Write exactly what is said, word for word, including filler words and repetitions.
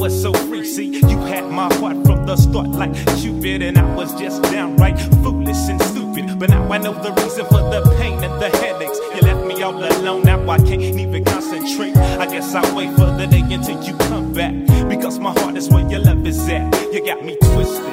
was so free. See, you had my heart from the start like Cupid, and I was just downright foolish and stupid. But now I know the reason for the pain and the headaches. You left me all alone, now I can't even concentrate. I guess I'll wait for the day until you come back, because my heart is where your love is at. You got me twisted